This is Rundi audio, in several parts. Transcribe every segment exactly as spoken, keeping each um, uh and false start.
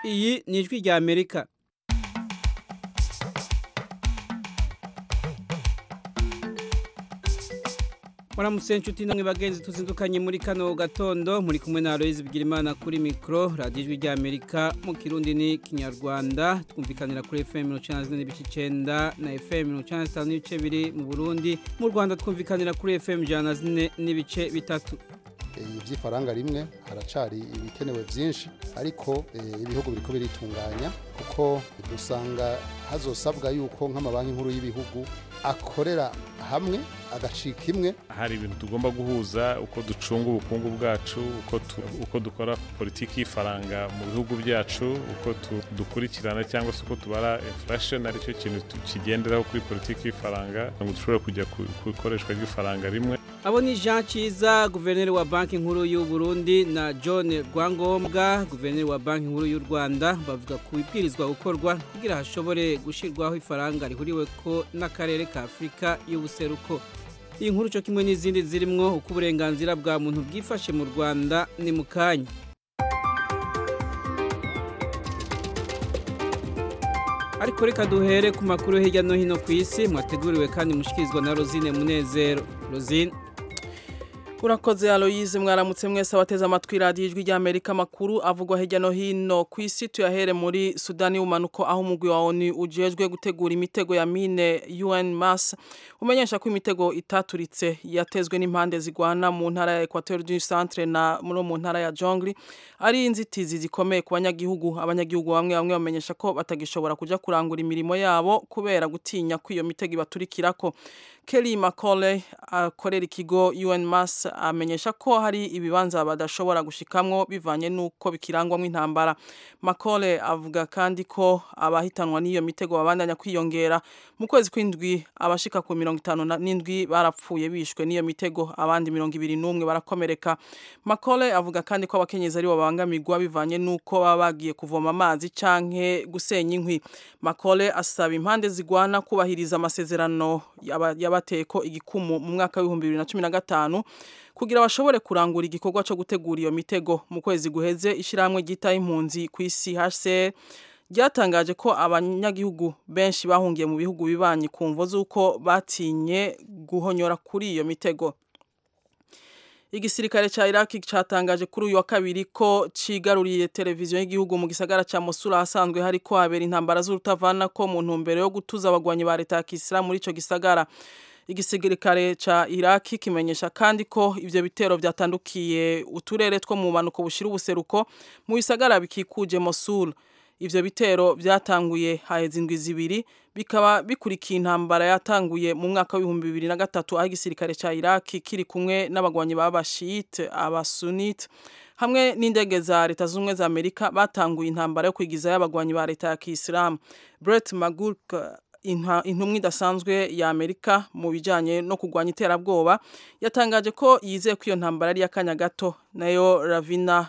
Iyi ni ijwi rya Amerika. Muramutse nshuti namwe bagenzi tuzindukanye muri kano gatondo muri kumwe na Aloise Bigirimana kuri micro radio ijwi rya Amerika mu Kirundi ni Kinyarwanda twumvikanira kuri F M mirongo icenda n'ibice icenda na F M mirongo icenda na zitanu n'ibice bibiri mu Burundi, mu Rwanda twumvikanira kuri F M ijana na zine n'ibice bitatu. Ivy'ifaranga rimwe haracari ibikenewe vyinshi, ariko ibihugu biriko biritunganya kuko dusanga hazosabwa yuko nk'amabanki nkuru y'ibihugu akorera hamwe agacika imwe. Hari ibintu tugomba guhuza uko ducunga ubukungu bwacu, uko tu, uko dukora politiki y'ifaranga mu bihugu byacu, uko dukurikirana cyangwa se uko tubara inflation, ari cyo kintu kigenderaho kuri politiki y'ifaranga ngo dushobore kujya ku ikoreshwa ry'ifaranga rimwe. Abo ni Jean Ciza, guverineri wa banki nkuru y'u Burundi, na John Rwangombwa, guverineri wa banki nkuru y'u Rwanda, bavuga ku ibwirizwa gukorwa kugira hashobore gushirwaho ifaranga rihuriwe ko n'akarere ka Afrika y'ubuseruko. Iyi nkuru cyo kimwe n'izindi zirimwo uko uburenganzira bwa muntu bwifashe mu Rwanda ni mukanya. Ariko reka duhere ku makuru hirya no hino ku isi mwateguriwe kandi mushikirizwa na Rosine Munezero. Rosine, urakoze Aloise, mwaramutse mwese abateze amatwi radio ijwi rya Amerika. Makuru avugwa hirya no hino ku isi tuyahere muri Sudani y'umanuko, aho umugwi wa O N U ujejwe gutegura imitego ya mine U N M A S umenyesha ko imitego itaturitse yatezwe n'impande zigwana mu ntara ya Equateur du Centre na muri mu ntara ya Jonglei ari inzitizi zikomeye ku banyagihugu. Abanyagihugu bamwe bamwe bamenyesha ko batagishobora kuja kurangura imirimo yabo kubera gutinya ko iyo mitego ibaturikirako. Kelly Macaulay akorera ikigo U N M A S amenyesha ko hari ibibanza badashobora gushikamwo bivanye nuko bikirangwamo intambara. Macaulay avuga kandi ko abahitanwa n'iyo mitego babandanya kwiyongera. Mu kwezi kw'indwi abashika ku mirongo itanu n'indwi barapfuye bishwe n'iyo mitego, abandi mirongo ibiri n'umwe barakomereka. Macaulay avuga kandi ko abakenyezi ari bo babangamirwa bivanye nuko baba bagiye kuvoma amazi canke gusenya inkwi. Macaulay asaba impande zigwana kubahiriza amasezerano yabateko igikumu mu mwaka w'ibihumbi bibiri na cumi na gatanu kugira bashobore kurangura igikorwa cyo gutegura iyo mitego. Mu kwezi guheze ishiramwe gita impunzi ku isi H C R ryatangaje ko abanyagihugu benshi bahungiye mu bihugu bibanyi kumvo z'uko batinye guhonyora kuri iyo mitego. Igisirikare cha Iraq cyatangaje kuri uyu wa kabiri ko cigaruriye televiziyo y'igihugu mu gisagara ca Mosul asanzwe hari ko habera intambara z'urutavana ko mu ntumbero yo gutuza abagwanyi ba leta ya Islam muri ico gisagara. Igisirikare cha Iraq kimenyesha kandi ko ivyo bitero byatandukiye uturere two mu manuko bushira ubuseruko mu bisagara bikikuje Mosul. Ivyo bitero byatanguye haheze indwi zibiri, bikaba bikurikiye intambara yatanguye mu mwaka w'ibihumbi bibiri na gatatu aho igisirikare ca Iraq kiri kumwe n'abagwanyi b'abashite abasunite hamwe n'indege za leta z'ubumwe za Amerika batanguye intambara yo kwigiza y'abagwanyi ba leta ya Islam. Brett Magurk, intumwa idasanzwe ya Amerika mu bijanye no kugwanya iterabwoba, yatangaje ko yizeye ko iyo ntambara ari yakanya gato. Nayo Ravina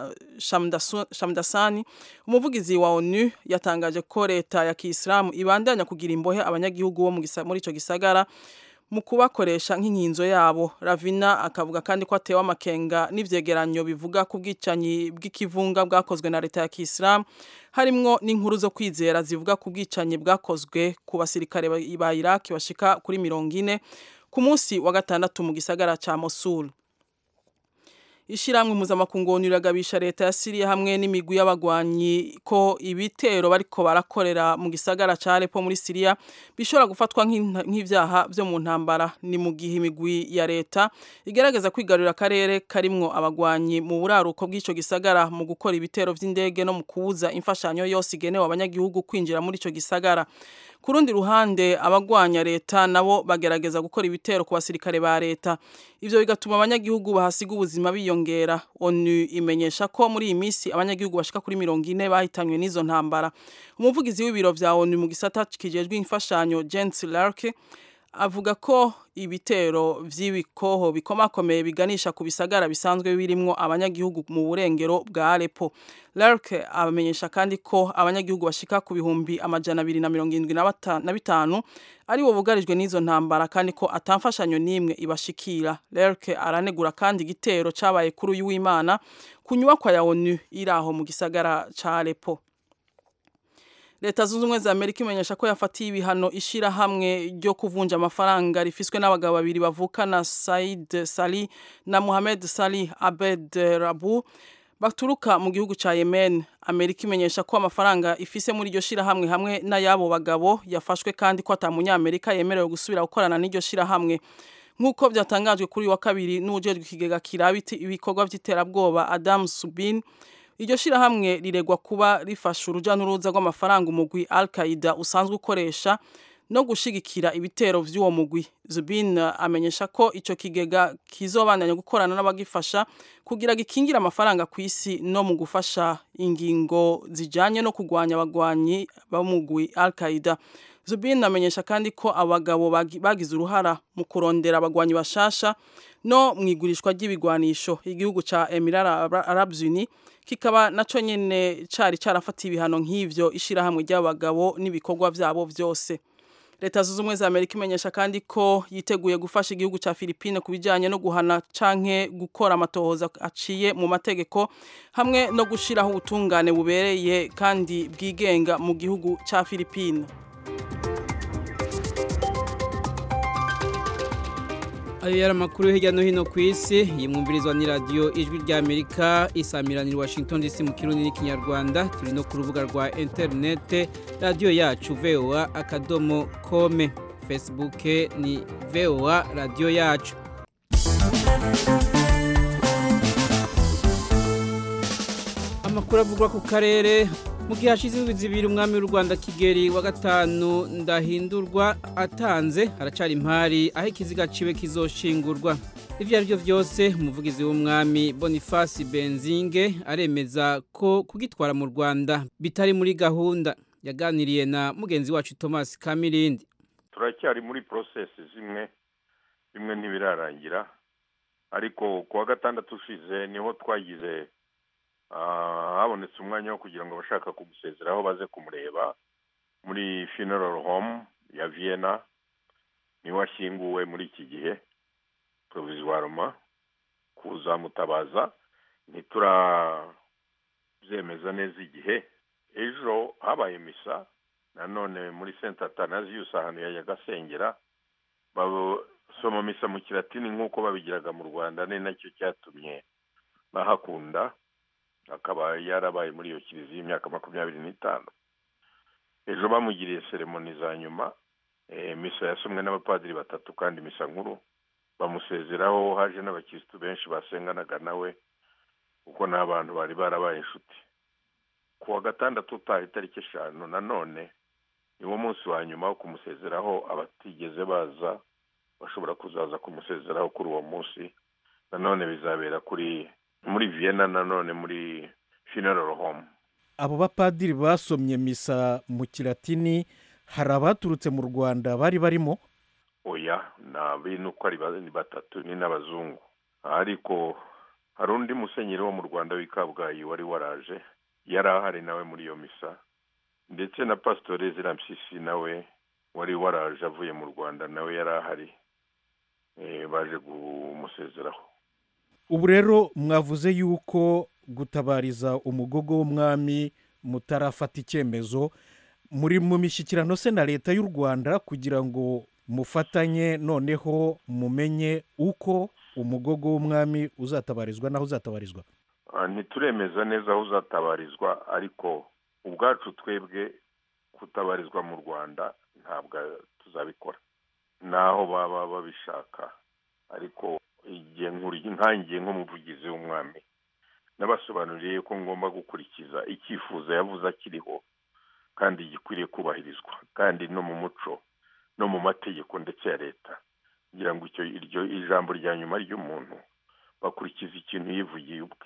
Shamdasani, umuvugizi wa O N U, yatangaje ko leta ya Islam ibandanya kugira imbohe abanyagihugu bo muri ico gisagara mu kubakoresha nk'inkinzo yabo. Ravina akavuga kandi ko atewe amakenga n'ivyegeranyo bivuga ku bwicanyi bw'ikivunga bwakozwe na leta ya Islam, harimwo n'inkuru zo kwizera zivuga ku bwicanyi bwakozwe ku basirikare ba Iraq bashika kuri mirongo ine ku munsi wa gatandatu mu gisagara ca Mosul. Ishiramwe mpuzamakungu niragabisha leta ya Syria hamwe n'imigwi y'abagwanyi ko ibitero bariko barakorera mu gisagara ca Aleppo muri Syria bishobora gufatwa nk'ivyaha vyo mu ntambara. Ni mu gihe imigwi ya leta igerageza kwigarurira akarere karimwo abagwanyi mu buraruko bw'ico gisagara mu gukora ibitero vy'indege no mu kubuza imfashanyo yose igenewe abanyagihugu kwinjira muri ico gisagara. Kurundi ruhande abagwanya leta nabo bagerageza gukora ibitero ku basirikare ba leta. Ivyo bigatuma abanyagihugu bahasiga ubuzima biyongera. O N U imenyesha ko muri iyi misi abanyagihugu bashika kuri mirongo ine bahitanywe n'izo ntambara. Umuvugizi w'ibiro vya O N U mu gisata kijejwe imfashanyo Jens Larke avuga ko ibitero vy'ibikoho bikomakomeye biganisha ku bisagara bisanzwe birimwo abanyagihugu mu burengero bwa Aleppo. Larke abamenyesha kandi ko abanyagihugu bashika ku bihumbi amajana abiri na mirongo irindwi na bitanu ari bo bugarijwe n'izo ntambara kandi ko atamfashanyo nimwe ibashikira. Larke aranegura kandi igitero cabaye kuri uyu w'Imana ku nyubakwa ya O N U iraho mu gisagara ca Aleppo. Leta zunze ubumwe za Amerika imenyesha ko yafatiye ibihano ishira hamwe ryo kuvunja amafaranga rifiswe n'abagabo babiri bavukana Said Salih na Mohamed Salih Abed Rabu baturuka mu gihugu ca Yemen. Amerika imenyesha ko amafaranga ifise muri iryo shira hamwe hamwe n'ayabo bagabo yafashwe kandi ko atamunyamerika yemerewe gusubira gukorana n'iryo shira hamwe. Nkuko byatangajwe kuri wa kabiri n'ujejwe ikigega kirabiti ibikorwa by'iterabwoba Adam Subin, iryo shira hamwe riregwa kuba rifasha uruja n'uruza rw'amafaranga umugwi Al-Qaeda usanzwe ukoresha no gushigikira ibitero vy'uwo mugwi. Zubin amenyesha ko ico kigega kizobandanya gukorana n'abagifasha kugira gikingira amafaranga ku isi no mu gufasha ingingo zijanye no kugwanya abagwanyi b'umugwi Al-Qaeda. Zubin amenyesha kandi ko abagabo bagize uruhara mu kurondera abagwanyi bashasha no mwigurishwa ry'ibigwanisho. Igihugu ca Emirates Arabes Unis kikaba naco nyene cari carafatiye ibihano nk'ivyo ishira hamwe ry'abagabo n'ibikorwa vyabo vyose. Leta zunze ubumwe za Amerika imenyesha kandi ko yiteguye gufasha igihugu ca Philippines kubijanye no guhana canke gukora amatohoza aciye mu mategeko hamwe no gushiraho ubutungane bubereye kandi bwigenga mu gihugu ca Philippines. Ayo yari amakuru hirya no hino ku isi, yimwumvirizwa ni radio Ijwi rya Amerika isamiranira Washington D C mu Kirundi n'Ikinyarwanda. Turi no ku rubuga rwa internet radio yacu v o a akadomo com, Facebook ni v o a radio yacu. Amakuru avugwa ku karere. Mu gihe hashize ibizibiri umwami w'u Rwanda Kigeli wa gatanu Ndahindurwa atanze, haracari impari aho ikiziga ciwe kizoshingurwa. Ivyo arivyo vyose umuvugizi w'umwami Boniface Benzinge aremeza ko kugitwara mu Rwanda bitari muri gahunda. Yaganiriye na mugenzi wacu Thomas Kamirindi. Turacyari muri process zimwe bimwe ntibirarangira, ariko kuwa gatandatu ushize niho twagize habonetse umwanya wo kugira ngo bashaka kumusezeraho baze kumureba muri funeral home ya Vienna. Ni washyinguwe muri iki gihe provisoirement kuza mutabaza, ntiturabyemeza neza igihe. Ejo habaye misa nanone muri Saint Athanasius ahantu ya Gasengera, basoma misa mu Kilatini nk'uko babigiraga mu Rwanda, ni nacyo cyatumye bahakunda. Akaba yarabaye muri iyo kiliziya y'imyaka makumyabiri n'itanu. Ejo bamugiriye seremoni za nyuma, e, misa yasomwe n'abapadiri batatu kandi misa nkuru. Bamusezeraho haje n'abakristo benshi basenganaga nawe kuko n'abantu bari barabaye inshuti. Kuwa gatandatu utaha itariki eshanu nanone niwo munsi wa nyuma wo kumusezeraho. Abatigeze baza bashobora kuzaza kumusezeraho kuri uwo munsi. Nanone bizabera kuri muri Vienna, nanone muri funeral home. Abo bapadiri basomye misa mu Kilatini hari abaturutse mu Rwanda bari barimo? Oya, na bintu ko ari batatu ni n'abazungu. Ariko hari undi musenyeri wo mu Rwanda w'Ikabgayi wari waraje, yari ahari nawe muri iyo misa, ndetse na Pastor Ezra Mpyisi nawe wari waraje avuye mu Rwanda, nawe yari ahari, e, baje kumusezeraho. Ubu rero mwavuze yuko gutabariza umugogo w'umwami mutarafata icyemezo, muri mu mishyikirano se na leta y'u Rwanda kugira ngo mufatanye noneho mumenye uko umugogo w'umwami uzatabarizwa naho uzatabarizwa? Ntituremeza neza aho uzatabarizwa, ariko ubwacu twebwe kutabarizwa mu Rwanda ntabwo tuzabikora naho baba babishaka. Ariko igihe nkuriye ntangiye nk'umuvugizi w'umwami nabasobanuriye ko ngomba gukurikiza icyifuzo yavuze akiriho kandi gikwiriye kubahirizwa, kandi no mu muco no mu mategeko ndetse ya leta, ngira ngo icyo iryo ijambo rya nyuma ry'umuntu bakurikiza ikintu yivugiye ubwe.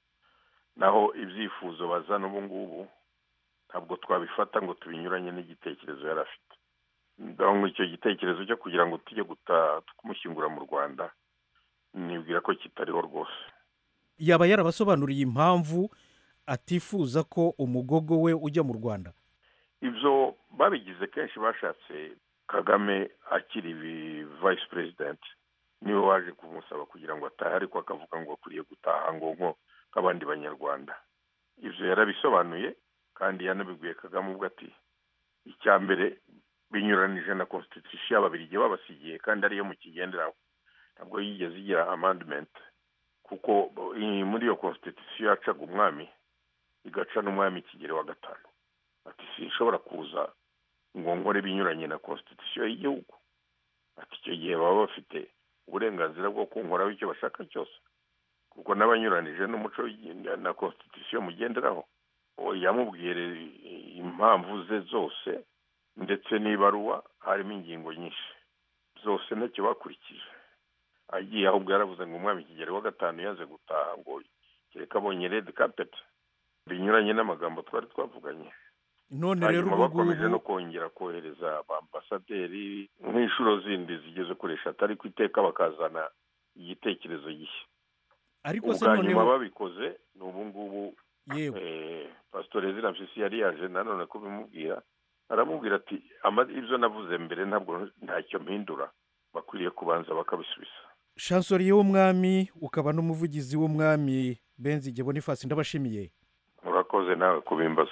Naho ibyifuzo bazana ubu ngubu ntabwo twabifata ngo tubinyuranye n'igitekerezo yari afite. Ndabona icyo gitekerezo cyo kugira ngo tujye kumushyingura mu Rwanda nibwira ko kitariho rwose. Yaba yarabasobanuriye impamvu atifuza ko umugogo we ujya mu Rwanda? Ibyo babigize kenshi, bashatse Kagame akiri vice president niwe waje kumusaba kugira ngo atahe, ariko akavuga ngo akwiye gutaha ngo nko nk'abandi banyarwanda. Ibyo yarabisobanuye kandi yanabibwiye Kagame ubwo ati icya mbere binyuranije na constitution y'ababirigi babasigiye kandi ariyo mu kigenderaho, ntabwo yigeze igira amendment kuko muri iyo constitution yacaga umwami igaca n'umwami Kigeli wa gatanu. Ati sinshobora kuza ngo nkore binyuranye na constitution y'igihugu. Ati icyo gihe baba bafite uburenganzira bwo kunkoraho icyo bashaka cyose kuko n'abanyuranije n'umuco na constitution mugenderaho. Yamubwire impamvu ze zose ndetse n'ibaruwa harimo ingingo nyinshi zose ntacyo bakurikije. Agiye ahubwo yaravuze ngo umwami Kigeli wa gatanu yaze gutaha ngo kereka abonye red carpet, binyuranye n'amagambo twari twavuganye. None rero ubu bakomeje no kongera kohereza ambasaderi nk'inshuro zindi zigeze kuri eshatu ariko iteka bakazana igitekerezo gishya. Ariko se none babikoze n'ubu ngubu yego eh Pastor Ezra Mpyisi yari yaje nanone kubimubwira, aramubwira ati ibyo navuze mbere ntabwo ntacyo mpindura, bakwiriye kubanza bakabisubiza. Chancelier w'umwami ukaba n'umuvugizi w'umwami Benzige Boniface ndabashimiye. Murakoze nawe kubimbaza.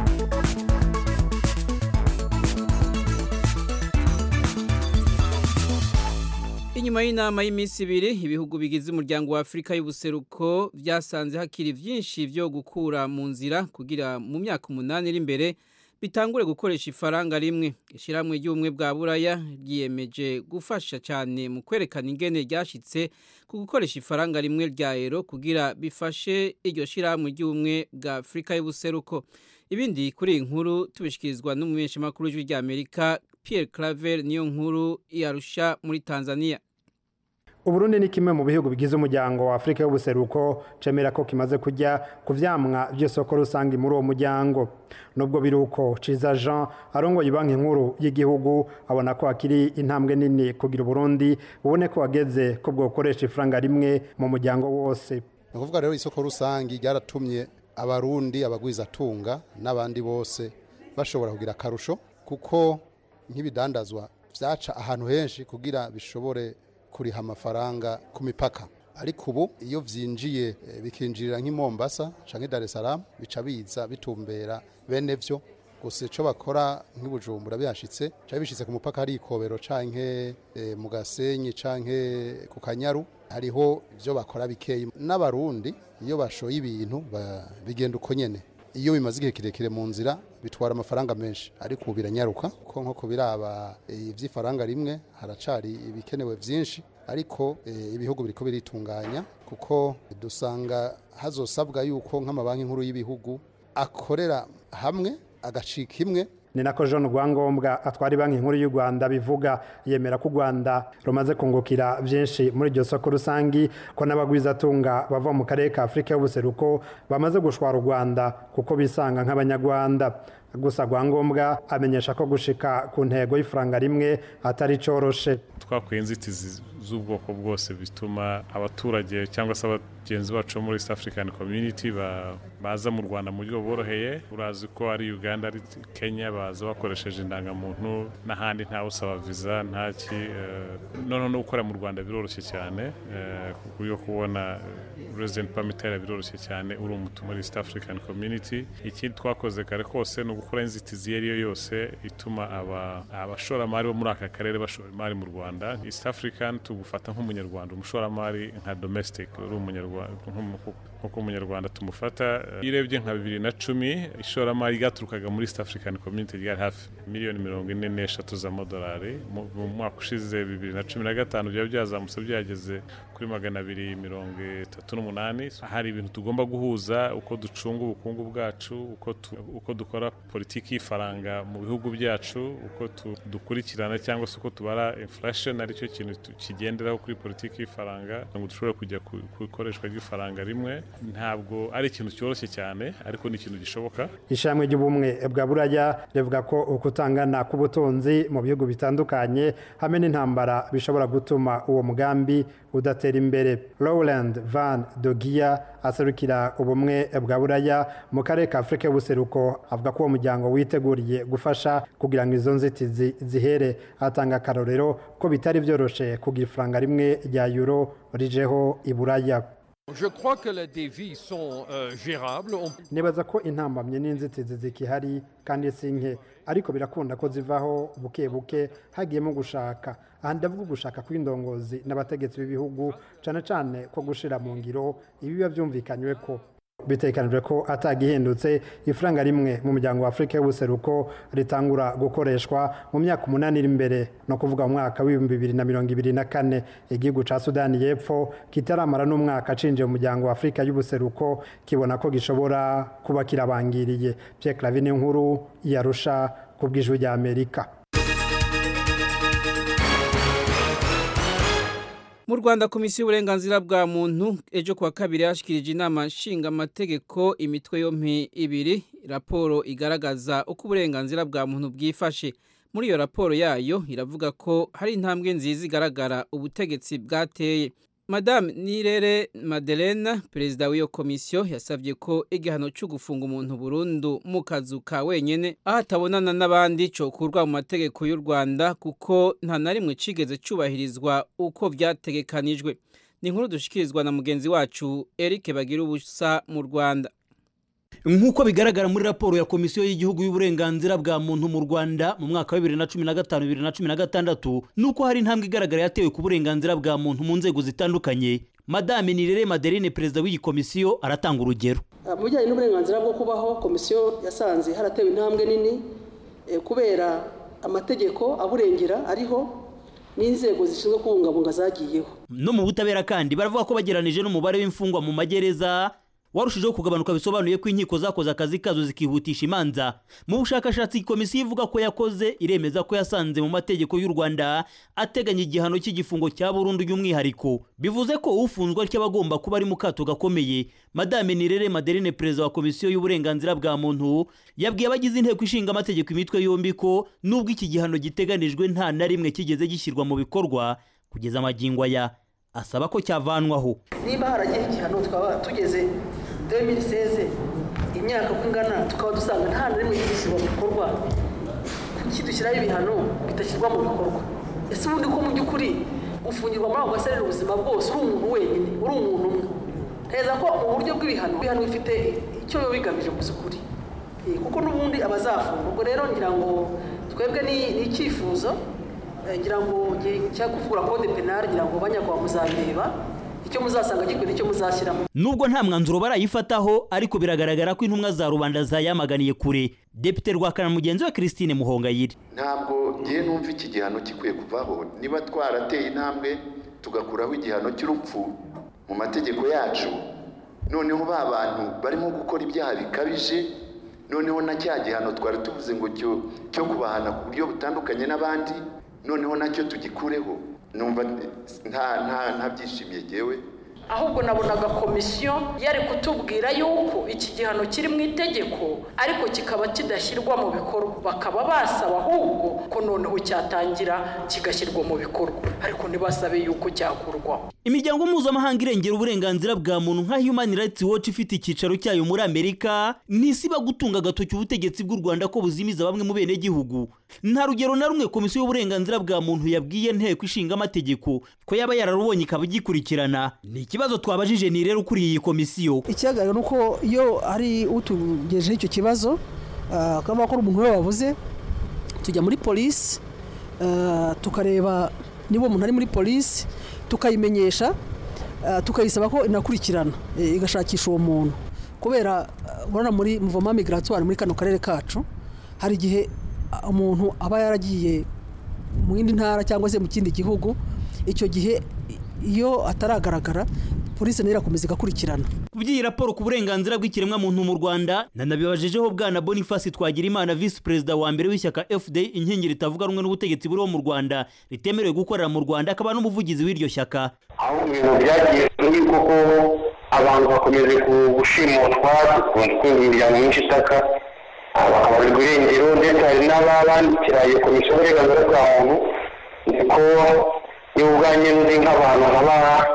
Inyuma y'inama y'iminsi ibiri ibihugu bigize umuryango wa Afrika y'ubuseruko byasanze hakiri byinshi byo gukura mu nzira kugira mu myaka umunani iri imbere bitangure gukoresha ifaranga rimwe. Ishiramwe ry'ubumwe bwa Buraya ryiyemeje gufasha cyane mu kwerekana ingene ryashitse ku gukoresha ifaranga rimwe rya euro kugira bifashe iryo shiramwe ry'ubumwe bwa Afrika y'ubuseruko. Ibindi kuri inkuru tubishikirizwa n'umumenyesha makuru w'ijwi rya Amerika Pierre Claver niyo nkuru yarusha muri Tanzania. Uburundi ni kimwe mu bihugu bigize umuryango wa Afrika y'ubuseruko cemera ko kimaze kujya ku vyamwa by'isoko rusangi muri uwo muryango. Nubwo biruko Ciza Jean arongoye banki nkuru y'igihugu abona ko akiri intambwe nini kugira Burundi bubone ko wageze ko bwo koresha ifaranga rimwe mu muryango wose. Nukuvuga rero isoko rusangi ryaratumye abarundi abagwiza tunga n'abandi bose bashobora kugira karusho kuko nk'ibidandazwa vyaca ahantu henshi kugira bishobore kuriha amafaranga ku mipaka, ariko ubu iyo vyinjiye bikinjirira nk'i Mombasa canke Dar es Salaam bica biza bitumbera bene vyo gusa ico bakora nk'i Bujumbura byashitse cyari bishitse ku mupaka ari ikobero canke e, mu Gasenyi canke ku Kanyaru hariho ivyo bakora bikeyi. N'abarundi iyo bashoye ibintu bigenda uko nyene, iyo bimaze igihe kirekire mu nzira bitwara amafaranga menshi, ariko biranyaruka ko nko kubiraba ivy'ifaranga rimwe haracari ibikenewe vyinshi, ariko e, ibihugu biriko biritunganya kuko dusanga hazosabwa yuko nk'amabanki nkuru y'ibihugu akorera hamwe agacika imwe. Ni nako John Rwangombwa atwari banki nkuru y'u Rwanda bivuga, yemera ko Rwanda rumaze kungukira byinshi muri iryo soko rusangi ko n'abagwiza tunga bava mu karere ka Afrika y'ubuseruko bamaze gushwara u Rwanda kuko bisanga nk'abanyarwanda. Gusa Rwangombwa amenyesha ko gushika ku ntego y'ifaranga rimwe atari coroshe. Twakuye inzitizi z'ubwoko bwose bituma abaturage cyangwa se abagenzi bacu muri East African Community baza mu Rwanda mu buryo boroheye. Urazi ko ari Uganda ari Kenya baza bakoresheje indangamuntu n'ahandi ntawe usaba visa ntaki uh, none no gukora mu Rwanda biroroshye cyane kuko uh, yo kubona resident permit biroroshye cyane uri umutu muri East African Community. Iki twakoze kare kose no gukora inzitizi yari yose ituma aba abashoramari bo muri aka karere bashora imari mu Rwanda. East African tugufata nk'umunyarwanda, umushoramari nka domestic uri umunyarwanda nk'uko umunyarwanda tumufata. Irebye nka bibiri na cumi ishoramari gaturukaga muri East African Community ryari hafi miliyoni mirongo ine n'eshatu z'amadolari. Mu mwaka ushize bibiri na cumi na gatanu byaba byazamutse byageze kuri magana abiri mirongo itatu n'umunani. Hari ibintu tugomba guhuza, uko ducunga ubukungu bwacu, uko uko dukora politiki y'ifaranga mu bihugu byacu, uko dukurikirana cyangwa se uko tubara inflation ari cyo kintu kigenderaho kuri politiki y'ifaranga ngo dushobore kujya ku ikoreshwa ry'ifaranga rimwe. Ntabwo ari ikintu cyoroshye cyane, ariko ni ikintu gishoboka. Ishamwe ry'ubumwe bwa Buraya rivuga ko ukutangana k'ubutunzi mu bihugu bitandukanye hamwe n'intambara bishobora gutuma uwo mugambi udatera imbere. Roland Van Dogia aserukira ubumwe bwa Buraya mu karere ka Afrika y'ubuseruko avuga ko uwo muryango witeguriye gufasha kugira ngo izo nzitizi zihere. Atanga akarorero ko bitari byoroshe kugira ifaranga rimwe rya euro rijeho i Buraya. je crois que les défis sont euh, gérables. On... nibaza ko intambamye n'inzitizi zikihari kandi sinke ariko birakunda ko zivaho buke buke hagiyemo gushaka aha ndavuga gushaka kw'indongozi n'abategetsi b'ibihugu cyane cyane ko gushira mu ngiro ibiba byumvikanywe ko bitekanijwe ko atagihindutse ifaranga rimwe mu muryango wa Afrika y'ubuseruko ritangura gukoreshwa mu myaka umunani iri imbere no kuvuga mu mwaka w'ibihumbi bibiri na mirongo ibiri na kane igihugu ca Sudani y'Epfo kitaramara n'umwaka cinje mu muryango wa Afrika y'ubuseruko kibona ko gishobora kuba kirabangiriye. Pierre Clavine nkuru yarusha kubw'ijwi rya Amerika. Mu Rwanda komisiyo y'uburenganzira bwa muntu ejo kwa kabiri yashikirije inama nshinga amategeko imitwe yompi ibiri raporo igaragaza uko uburenganzira bwa muntu bwifashe. Muri iyo raporo yayo iravuga ko hari intambwe nziza igaragara ubutegetsi bwateye. Madame Nirere Madeleine perezida w'iyo komisiyo yasavye ko igihano cyo gufunga umuntu burundu mu kazu ka wenyene aho atabonana n'abandi cyo kurwa mu mategeko y'u Rwanda kuko nta na rimwe cigeze cubahirizwa uko vyategekanijwe. Ni inkuru dushikirizwa na mugenzi wacu Eric Bagira ubusa mu Rwanda. Nkuko bigaragara muri raporo ya komisiyo y'igihugu y'uburenganzira bwa muntu mu Rwanda mu mwaka wa bibiri na cumi na gatanu bibiri na cumi na gatandatu nuko hari intambwe igaragara yatewe ku burenganzira bwa muntu mu nzego zitandukanye. Madame Nirere Madeleine perezida w'iyi komisiyo aratanga urugero. Mu bijyanye n'uburenganzira bwo kubaho komisiyo yasanze haratewe intambwe nini e, kubera amategeko aburengera ariho n'inzego zishinzwe kubungabunga zagiyeho. No mu butabera kandi baravuga ko bageranije n'umubare w'imfungwa mu magereza warushijeho kugabanuka bisobanuye ko inkiko zakoze akazi kazo zikihutisha imanza. Mu bushakashatsi komisiyo ivuga ko yakoze iremeza ko yasanze mu mategeko y'u Rwanda ateganya igihano cy'igifungo cya burundu y'umwihariko. Bivuze ko ufunzwe cy'abagomba kuba ari mu kato gakomeye. Madame Nirere Madeleine perezida wa komisiyo y'uburenganzira bwa muntu yabwiye abagize inteko ishinga amategeko imitwe yombi ko nubwo iki gihano giteganijwe nta na rimwe kigeze gishyirwa mu bikorwa kugeza amagingo aya, asaba ko cyavanwaho. Niba haragiye igihano twaba tugeze deux mille seize imyaka kungana tukaba dusanga nta na rimwe gishyirwa mu bikorwa, kuki dushyiraho ibihano bitashyirwa mu bikorwa? Ese ubundi ko mu by'ukuri ufungirwa muri ako gasarira ubuzima bwose uri umuntu wenyine, uri umuntu umwe, heza ko mu buryo bw'ibihano ibihano bifite icyo biba bigamije mu by'ukuri kuko n'ubundi abazafunga. Ubwo rero ngira ngo twebwe ni icyifuzo ngira ngo cya kuvura code penal ngira ngo banyakwa muzabireba icyo muzasanga gikwe nicyo muzashyiramo. Nubwo nta mwanzuro barayifataho ariko biragaragara ko intumwa za rubanda zayamaganiye kure. Depite Rwakana mugenzi wa Christine Muhongayire: ntabwo ngiye numva iki gihano kikwiye kuvaho. Niba twarateye intambwe tugakuraho igihano cy'urupfu mu mategeko yacu, noneho ba bantu barimo gukora ibyaha bikabije, noneho na cya gihano twari tuvuze ngo cyo cyo kubahana ku buryo butandukanye n'abandi, noneho nacyo tugikureho, numva nta nta nta byishimiye jewe. Ahubwo nabonaga komisiyo yari kutubwira yuko iki gihano kiri mu itegeko ariko kikaba kidashyirwa mu bikorwa, bakaba basaba ahubwo ko noneho cyatangira kigashyirwa mu bikorwa ariko ntibasabe yuko cyakurwaho. Imiryango mpuzamahanga irengera uburenganzira bwa muntu nka Human Rights Watch ifite icyicaro cyayo muri Amerika nisiba gutunga agatoki ubutegetsi bw'u Rwanda ko buzimiza bamwe mu bene gihugu. Nta rugero na rumwe komisiyo y'uburenganzira bwa muntu yabwiye nteko ishinga amategeko ko yaba yararubonye ikaba gikurikirana. Ni ikibazo twabajije ni rero kuri iyi komisiyo. Ikigaragara nuko iyo ari utugejeje icyo kibazo akaba ko umuntu we wabuze, tujya muri polisi tukareba niba umuntu ari muri polisi tukayimenyesha, tukayisaba ko inakurikirana igashakisha uwo muntu, kubera urabona muri muvoma migratoire muri kano karere kacu hari igihe umuntu aba yaragiye mu yindi ntara cyangwa se mu kindi gihugu, icyo gihe iyo ataragaragara polisi nayo irakomeza igakurikirana. Kubyiyi raporo ku burenganzira bw'ikiremwa muntu mu Rwanda nanabibajejeho bwana Boniface Twagirimana vice president wa mbere w'ishyaka F D I inkingi ritavuga rumwe n'ubutegetsi buriho mu Rwanda ritemerewe gukorera mu Rwanda, akaba n'umuvugizi w'iryo shyaka. Aho ibintu byagiye muri koko abantu bakomeje gushimutwa kumva imiryango myinshi itaka bakabarirwa irengero, ndetse hari n'abandikira iyo komisiyo y'uburenganzira bwa muntu, niko iyo ubwanjye nzi nk'abantu nk'aba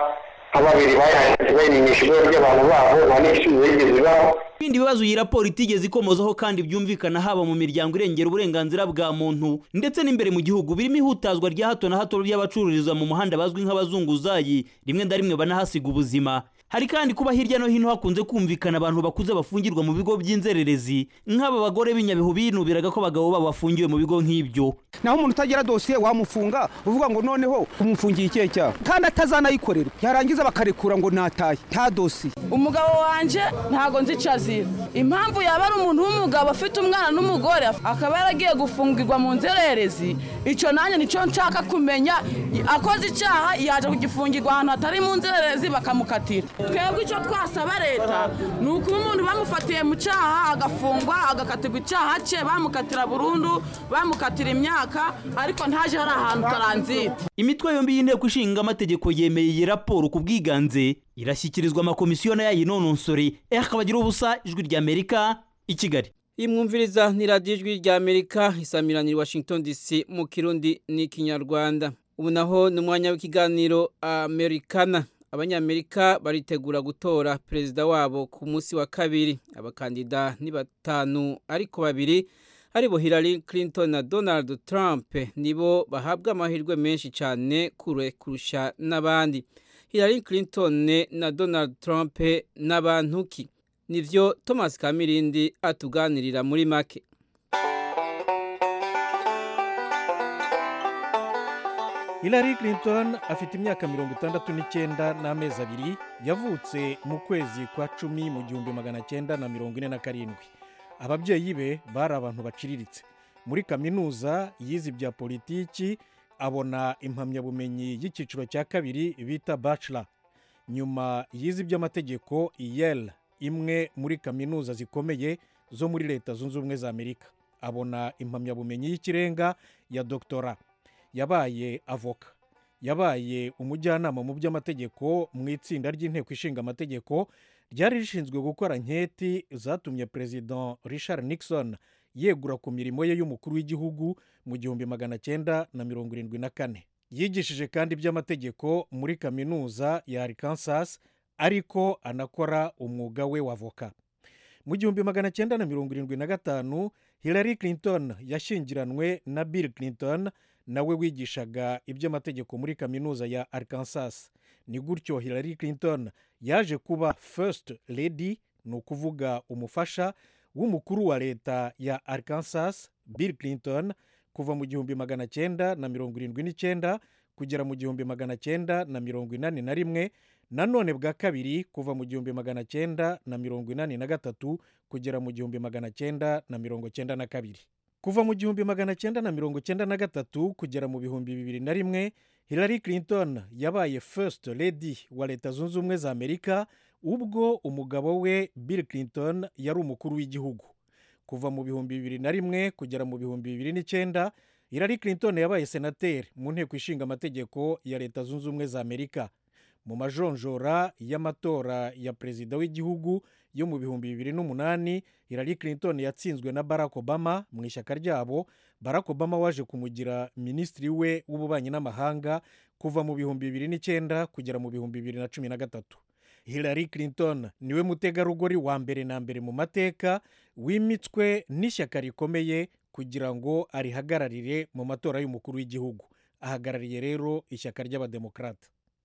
nka babiri bayanditse bayimenyesha ibura ry'abantu babo banishimiye bigeze baho. Ibindi bibazo iyi raporo itigeze ikomozaho kandi byumvikana haba mu miryango irengera uburenganzira bwa muntu ndetse n'imbere mu gihugu birimo ihutazwa rya hato na hato ry'abacururiza mu muhanda bazwi nk'abazunguzayi rimwe na rimwe banahasiga ubuzima. Hari kandi kuba hirya no hino hakunze kumvikana abantu bakuze bafungirwa mu bigo by'inzererezi nk'aba bagore b'Inyabihu binubiraga ko abagabo babo bafungiwe mu bigo nk'ibyo. Naho umuntu utagira dosiye wamufunga uvuga ngo noneho umufungiye ikihe cyaha kandi atazanayikorerwa yarangiza bakarekura ngo nataye nta dosiye. Umugabo wanje ntago nzi cazira impamvu yaba ari umuntu w'umugabo afite umwana n'umugore akaba yaragiye gufungirwa mu nzererezi ico nanye nico nshaka kumenya akoze icyaha yaje kugifungirwa ahantu atari mu nzererezi bakamukatira. Twebwe icyo twasaba leta ni uko umuntu bamufatiye mu cyaha agafungwa agakatirwa icyaha cye bamukatira burundu bamukatira imyaka ariko ntaje hari ahantu taranzira. Imitwe yombi y'inteko ishinga amategeko yemeye iyi raporo ku bwiganze irashyikirizwa amakomisiyo y'ayinononsore akabagira ubusa ijwi rya Amerika i Kigali. Imwumviriza ni radio ijwi rya Amerika isamiranira Washington D C mu Kirundi n'ikinyarwanda. Ubu naho ni umwanya w'ikiganiro Americana. Abanyamerika baritegura gutora perezida wabo ku munsi wa kabiri. Abakandida ni batanu ariko babiri aribo Hillary Clinton na Donald Trump nibo bahabwa amahirwe menshi cyane kure kurusha n'abandi. Hillary Clinton na Donald Trump n'abantu ki nivyo Thomas Kamirindi atuganirira muri make. Hillary Clinton afite imyaka mirongo itandatu n'icyenda n'amezi abiri yavutse mu kwezi kwa cumi mu gihumbi magana cyenda na mirongo ine na karindwi. Ababyeyi be bari abantu baciriritse. Muri kaminuza yize ibya politiki abona impamyabumenyi y'icyiciro cya kabiri bita bachelor. Nyuma yize iby'amategeko i Yale, imwe muri kaminuza zikomeye zo muri Leta Zunze Ubumwe za Amerika. Abona impamyabumenyi y'ikirenga ya doctora. Yabaye avoka. Yabaye umujyanama mu by'amategeko mu itsinda ry'inteko ishinga amategeko ryari rishinzwe gukora nketi zatumye President Richard Nixon yegura ku mirimo ye y'umukuru w'igihugu mu gihumbi magana cyenda na mirongo irindwi na kane. Yigishije kandi iby'amategeko muri kaminuza ya Arkansas ariko anakora umwuga we w'avoka. Mu gihumbi magana cyenda na mirongo irindwi na gatanu Hillary Clinton yashyingiranwe na Bill Clinton nawe wigishaga iby'amategeko muri kaminuza ya Arkansas. Ni gutyo Hillary Clinton yaje kuba first lady, ni ukuvuga umufasha w'umukuru wa leta ya Arkansas Bill Clinton kuva mu gihumbi magana cyenda na mirongo irindwi n'icyenda kugera mu gihumbi magana cyenda na mirongo inani na rimwe, nanone bwa kabiri kuva mu gihumbi magana cyenda na mirongo inani na gatatu kugera mu gihumbi magana cyenda na mirongo cyenda na kabiri. Kuva mu gihumbi magana cyenda na mirongo cyenda na gatatu kugera mu bihumbi bibiri na rimwe, Hillary Clinton yabaye first lady wa Leta Zunze Ubumwe za Amerika ubwo umugabo we Bill Clinton yari umukuru w'igihugu. Kuva mu bihumbi bibiri na rimwe kugera mu bihumbi bibiri n'icyenda, Hillary Clinton yabaye senateri mu nteko ishinga amategeko ya Leta Zunze Ubumwe za Amerika. Mu majonjora y'amatora ya perezida w'igihugu yo mu bihumbi bibiri n'umunani, Hillary Clinton yatsinzwe na Barack Obama mu ishyaka ryabo. Barack Obama waje kumugira minisitiri we w'ububanyi n'amahanga kuva mu bihumbi bibiri n'icyenda kugera mu bihumbi bibiri na cumi na gatatu. Hillary Clinton niwe mutegarugori wa mbere na mbere mu mateka wimitswe n'ishyaka rikomeye kugira ngo arihagararire mu matora y'umukuru w'igihugu. Ahagarariye rero ishyaka ry'abademokrate.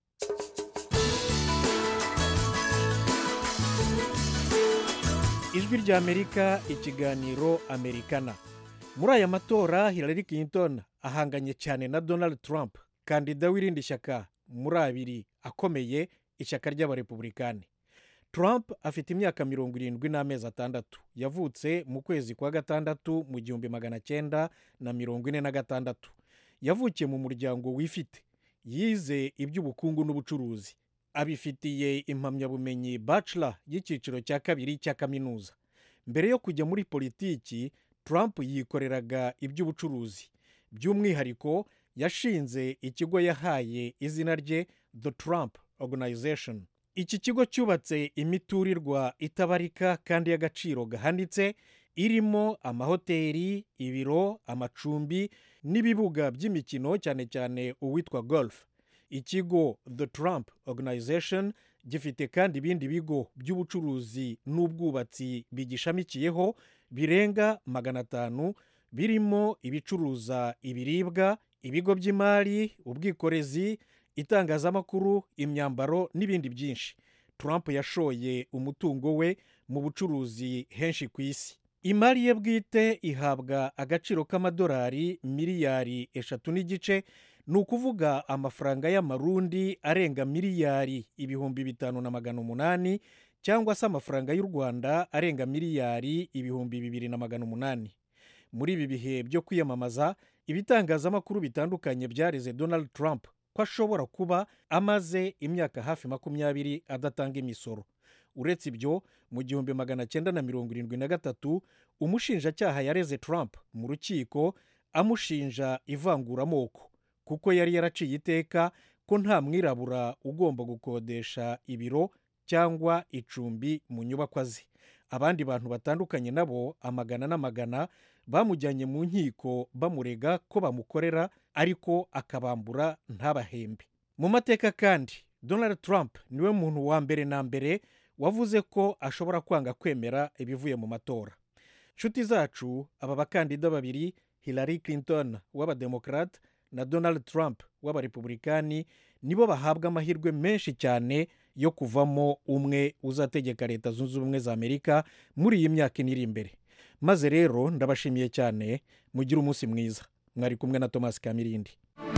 Ijwi rya Amerika, ikiganiro Americana. Muri aya matora Hillary Clinton ahanganye cyane na Donald Trump, kandida w'irindi shyaka muri abiri akomeye, ishyaka ry'abarepublikani. Trump afite imyaka mirongo irindwi n'amezi atandatu. Yavutse mu kwezi kwa gatandatu mu gihumbi magana cyenda na mirongo ine na gatandatu. Yavukiye mu muryango wifite. Yize iby'ubukungu n'ubucuruzi. Abifitiye impamyabumenyi bachelor y'icyiciro cya kabiri cya kaminuza. Mbere yo kujya muri politiki, Trump yikoreraga iby'ubucuruzi. By'umwihariko yashinze ikigo yahaye izina rye The Trump Organization. Iki kigo cyubatse imiturirwa itabarika kandi y'agaciro gahanitse, irimo amahoteli, ibiro, amacumbi n'ibibuga by'imikino cyane cyane uwitwa golf. ikigo The Trump Organization gifite kandi ibindi bigo by'ubucuruzi n'ubwubatsi bigishamikiyeho birenga magana atanu birimo ibicuruza ibiribwa, ibigo by'imari, ubwikorezi, itangazamakuru, imyambaro n'ibindi byinshi. Trump yashoye umutungo we mu bucuruzi henshi ku isi. Imari ye bwite ihabwa agaciro k'amadolari miliyari eshatu n'igice, ni ukuvuga amafaranga y'amarundi arenga miliyari ibihumbi bitanu na magana umunani, cyangwa se amafaranga y'u Rwanda arenga miliyari ibihumbi bibiri na magana umunani. Muri ibi bihe byo kwiyamamaza, ibitangazamakuru bitandukanye byareze Donald Trump ko ashobora kuba amaze imyaka hafi makumyabiri adatanga imisoro. Uretse ibyo, mu gihumbi magana cyenda na mirongo irindwi na gatatu umushinjacyaha yareze Trump mu rukiko amushinja ivanguramoko, kuko yari yaraciye iteka ko nta mwirabura ugomba gukodesha ibiro cyangwa icumbi mu nyubakwa ze. Abandi bantu batandukanye nabo amagana n'amagana bamujyanye mu nkiko bamurega ko bamukorera ariko akabambura ntabahembe. Mu mateka kandi, Donald Trump niwe muntu wa mbere na mbere wavuze ko ashobora kwanga kwemera ibivuye mu matora. Nshuti zacu, aba bakandida babiri, Hillary Clinton w'abademokrate na Donald Trump w'abarepublikani, nibo bahabwa amahirwe menshi cyane yo kuvamo umwe uzategeka Leta Zunze Ubumwe za Amerika muri iyi myaka iri imbere. Maze rero ndabashimiye cyane, mugire umunsi mwiza. Mwari kumwe na Thomas Kamirindi.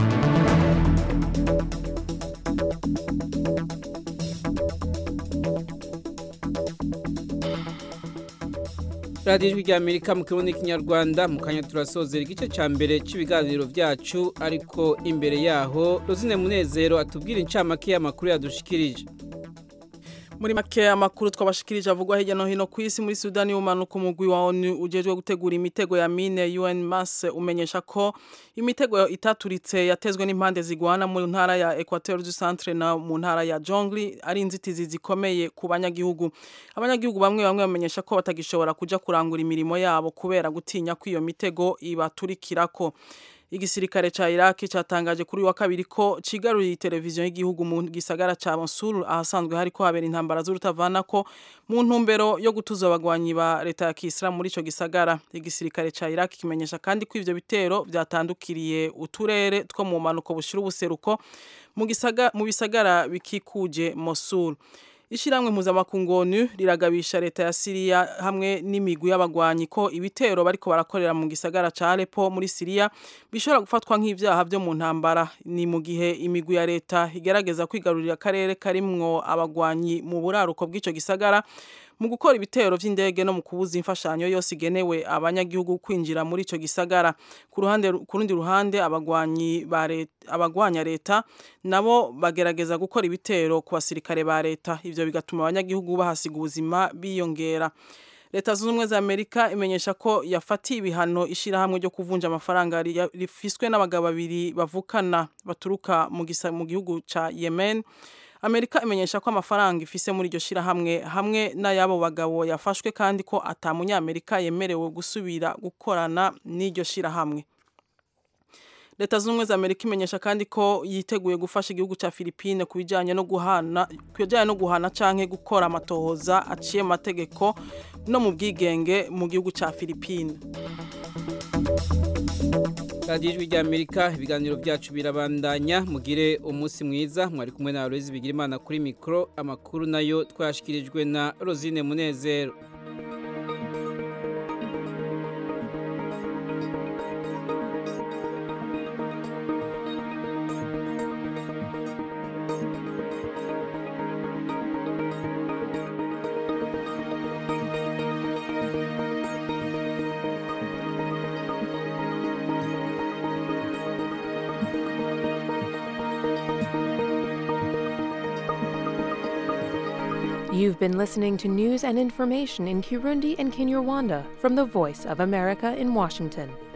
Radio Ijwi ry'Amerika mu kirundi n'ikinyarwanda, mu kanya turasozera igice cya mbere cy'ibiganiro byacu, ariko imbere yaho Rosine Munezero atubwira incamake y'amakuru yadushikirije. Muri make amakuru twabashikirije avugwa hirya no hino ku isi. Muri Sudani y'umanuko umugwi wa ONU ujejwe gutegura imitego ya mine U N M A S umenyesha ko imitego itaturitse yatezwe n'impande zigwana mu ntara ya Equateur du Centre na mu ntara ya Jonglei ari inzitizi zikomeye ku banyagihugu. Abanyagihugu bamwe bamwe bamenyesha ko batagishobora kuja kurangura imirimo yabo kubera gutinya ko iyo mitego ibaturikirako. Igisirikare cha Iraq cyatangaje kuri wa kabiri ko cigaruriye televiziyo y'igihugu mu gisagara ca Mosul ahasanzwe hariko habera intambara z'urutavana ko mu ntumbero yo gutuza abagwanyi ba leta ya Islam muri ico gisagara. Igisirikare cha Iraq kimenyesha kandi ko ivyo bitero byatandukiriye uturere two mu manuko bushira ubuseruko mu gisaga mu bisagara bikikuje Mosul. Ishiramwe mpuzamakungu ONU riragabisha leta ya Syria hamwe n'imigwi y'abagwanyi ko ibitero bariko barakorera mu gisagara ca Aleppo muri Syria bishobora gufatwa nk'ivyaha byo mu ntambara. Ni mu gihe imigwi ya leta igerageza kwigarurira akarere karimwo abagwanyi mu buraruko bw'ico gisagara mu gukora ibitero vy'indege no mu kubuza imfashanyo yose igenewe abanyagihugu kwinjira muri ico gisagara. Ku ruhande kurundi ruhande abagwanyi ba leta abagwanya leta nabo bagerageza gukora ibitero ku basirikare ba leta, ivyo bigatuma abanyagihugu bahasiga ubuzima biyongera. Leta Zunze Ubumwe za Amerika imenyesha ko yafatiye ibihano ishira hamwe ryo kuvunja amafaranga rifiswe n'abagabo babiri bavukana baturuka mu gisa mu gihugu ca Yemen. Amerika imenyesha ko amafaranga ifise muri iryo shira hamwe hamwe n'ayabo bagabo yafashwe kandi ko atamunya Amerika yemerewe gusubira gukorana n'iryo shira hamwe. Leta Zunze Ubumwe za Amerika imenyesha kandi ko yiteguye gufasha igihugu ca Philippines kubijanye no guhana kubijanye no guhana canke gukora amatohoza aciye amategeko no mu bwigenge mu gihugu ca Philippines. Radio Ijwi ry'Amerika, ibiganiro byacu birabandanya. Mugire umunsi mwiza. Mwari kumwe na Aloise Bigirimana kuri mikro. Amakuru nayo twashikirijwe na Rosine Munezero. You've been listening to news and information in Kirundi and Kinyarwanda from the Voice of America in Washington.